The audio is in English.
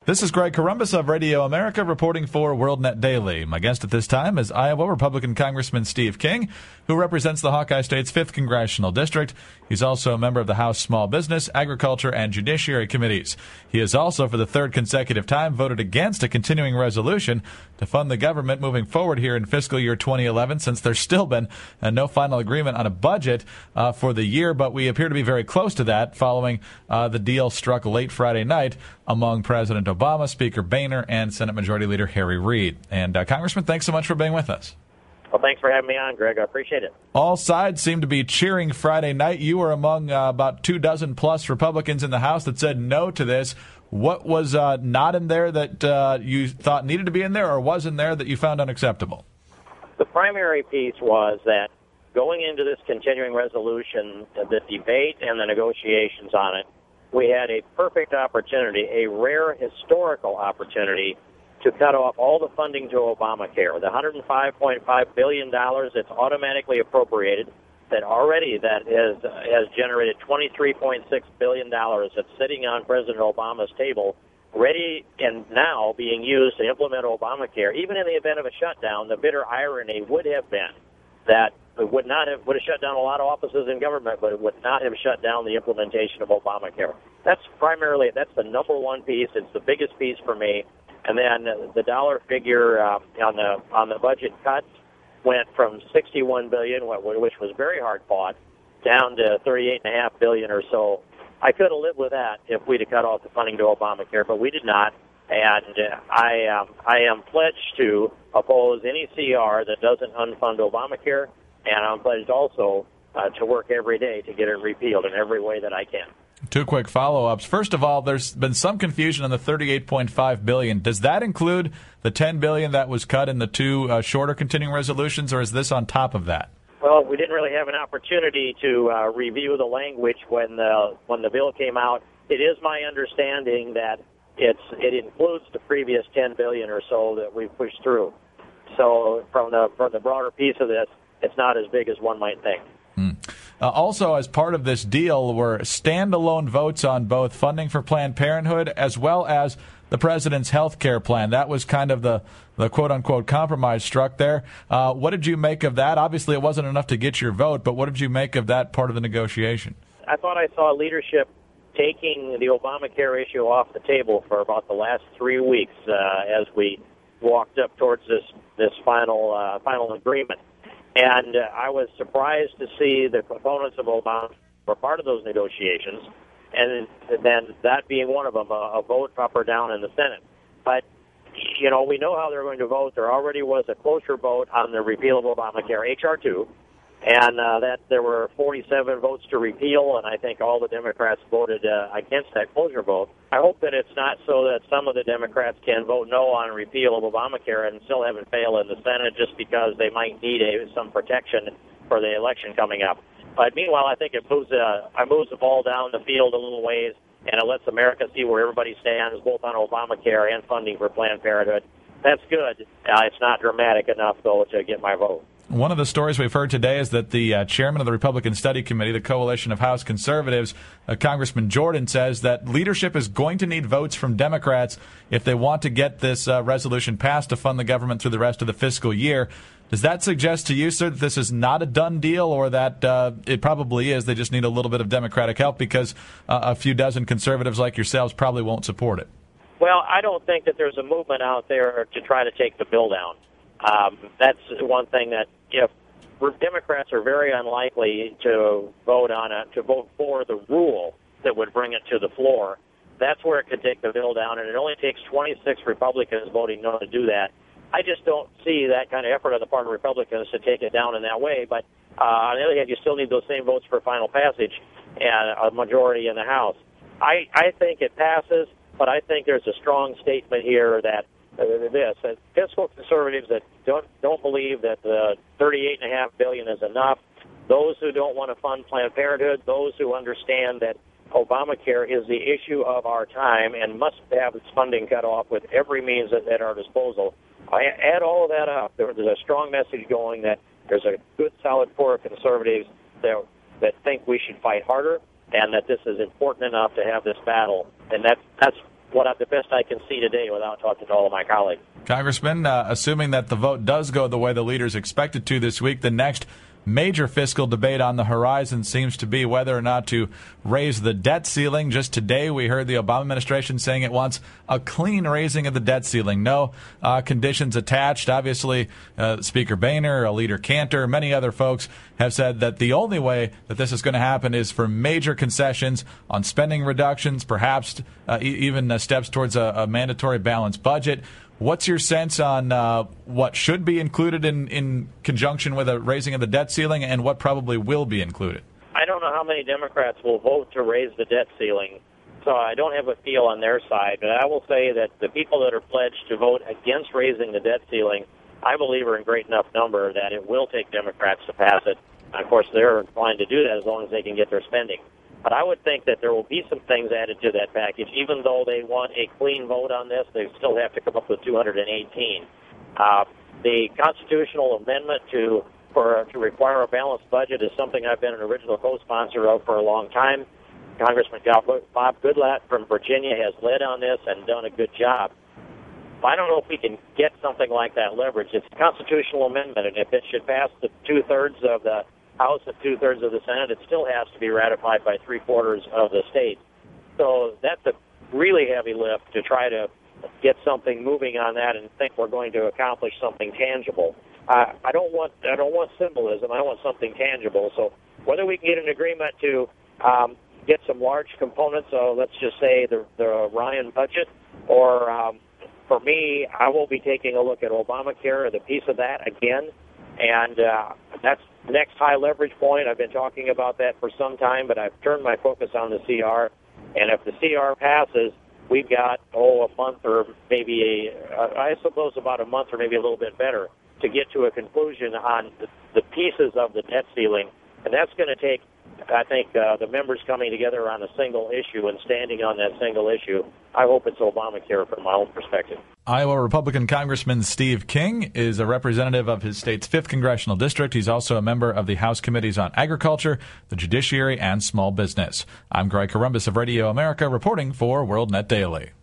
This is Greg Corombos of Radio America reporting for WorldNet Daily. My guest at this time is Iowa Republican Congressman Steve King, who represents the Hawkeye State's 5th Congressional District. He's also a member of the House Small Business, Agriculture, and Judiciary Committees. He has also, for the third consecutive time, voted against a continuing resolution to fund the government moving forward here in fiscal year 2011, since there's still been no final agreement on a budget for the year, but we appear to be very close to that following the deal struck late Friday night among President Obama, Speaker Boehner, and Senate Majority Leader Harry Reid. And Congressman, thanks so much for being with us. Well, thanks for having me on, Greg. I appreciate it. All sides seem to be cheering Friday night. You were among about 24 Republicans in the House that said no to this. What was not in there that you thought needed to be in there, or was in there that you found unacceptable? The primary piece was that going into this continuing resolution, the debate and the negotiations on it, we had a perfect opportunity, a rare historical opportunity, to cut off all the funding to Obamacare. The $105.5 billion that's automatically appropriated, that has generated $23.6 billion that's sitting on President Obama's table, ready and now being used to implement Obamacare. Even in the event of a shutdown, the bitter irony would have been that it would have shut down a lot of offices in government, but it would not have shut down the implementation of Obamacare. That's the number one piece. It's the biggest piece for me. And then the dollar figure on the budget cuts went from $61 billion, which was very hard fought, down to $38.5 billion or so. I could have lived with that if we'd have cut off the funding to Obamacare, but we did not. And I am pledged to oppose any CR that doesn't unfund Obamacare, and I'm pledged also to work every day to get it repealed in every way that I can. Two quick follow-ups. First of all, there's been some confusion on the $38.5 billion. Does that include the $10 billion that was cut in the two shorter continuing resolutions, or is this on top of that? Well, we didn't really have an opportunity to review the language when the bill came out. It is my understanding that it includes the previous $10 billion or so that we've pushed through. So from the broader piece of this, it's not as big as one might think. Also, as part of this deal, were standalone votes on both funding for Planned Parenthood as well as the president's health care plan. That was kind of the quote-unquote compromise struck there. What did you make of that? Obviously, it wasn't enough to get your vote, but what did you make of that part of the negotiation? I thought I saw leadership taking the Obamacare issue off the table for about the last 3 weeks as we walked up towards this final agreement. And I was surprised to see the components of Obama were part of those negotiations, and then that being one of them, a vote up or down in the Senate. But, we know how they're going to vote. There already was a cloture vote on the repeal of Obamacare, H.R. 2, and that there were 47 votes to repeal, and I think all the Democrats voted against that cloture vote. I hope that it's not so that some of the Democrats can vote no on repeal of Obamacare and still have it fail in the Senate just because they might need some protection for the election coming up. But meanwhile, I think it moves the ball down the field a little ways, and it lets America see where everybody stands, both on Obamacare and funding for Planned Parenthood. That's good. It's not dramatic enough, though, to get my vote. One of the stories we've heard today is that the chairman of the Republican Study Committee, the coalition of House conservatives, Congressman Jordan, says that leadership is going to need votes from Democrats if they want to get this resolution passed to fund the government through the rest of the fiscal year. Does that suggest to you, sir, that this is not a done deal, or that it probably is? They just need a little bit of Democratic help because a few dozen conservatives like yourselves probably won't support it? Well, I don't think that there's a movement out there to try to take the bill down. That's one thing that if Democrats are very unlikely to vote for the rule that would bring it to the floor, that's where it could take the bill down, and it only takes 26 Republicans voting no to do that. I just don't see that kind of effort on the part of Republicans to take it down in that way, but on the other hand, you still need those same votes for final passage and a majority in the House. I think it passes, but I think there's a strong statement here that fiscal conservatives that don't believe that the $38.5 billion is enough, those who don't want to fund Planned Parenthood, those who understand that Obamacare is the issue of our time and must have its funding cut off with every means at our disposal. I add all of that up. There's a strong message going that there's a good, solid core of conservatives that think we should fight harder and that this is important enough to have this battle. And that's the best I can see today without talking to all of my colleagues. Congressman, assuming that the vote does go the way the leaders expect it to this week, the next major fiscal debate on the horizon seems to be whether or not to raise the debt ceiling. Just today, we heard the Obama administration saying it wants a clean raising of the debt ceiling. No conditions attached. Obviously, Speaker Boehner, Leader Cantor, many other folks have said that the only way that this is going to happen is for major concessions on spending reductions, perhaps even steps towards a mandatory balanced budget. What's your sense on what should be included in conjunction with a raising of the debt ceiling and what probably will be included? I don't know how many Democrats will vote to raise the debt ceiling, so I don't have a feel on their side. But I will say that the people that are pledged to vote against raising the debt ceiling, I believe are in great enough number that it will take Democrats to pass it. And of course, they're inclined to do that as long as they can get their spending. But I would think that there will be some things added to that package. Even though they want a clean vote on this, they still have to come up with 218. The constitutional amendment to require a balanced budget is something I've been an original co-sponsor of for a long time. Congressman Bob Goodlatte from Virginia has led on this and done a good job. I don't know if we can get something like that leverage. It's a constitutional amendment, and if it should pass the two-thirds of the House and two-thirds of the Senate, it still has to be ratified by three-quarters of the states. So that's a really heavy lift to try to get something moving on that and think we're going to accomplish something tangible. I don't want symbolism. I want something tangible. So whether we can get an agreement to get some large components, let's just say the Ryan budget, or for me, I will be taking a look at Obamacare, the piece of that again, and that's the next high leverage point. I've been talking about that for some time, but I've turned my focus on the CR. And if the CR passes, we've got, a month or maybe, I suppose about a month or maybe a little bit better to get to a conclusion on the pieces of the debt ceiling. And that's going to take, I think, the members coming together on a single issue and standing on that single issue. I hope it's Obamacare from my own perspective. Iowa Republican Congressman Steve King is a representative of his state's 5th Congressional District. He's also a member of the House Committees on Agriculture, the Judiciary, and Small Business. I'm Greg Corombos of Radio America reporting for WorldNet Daily.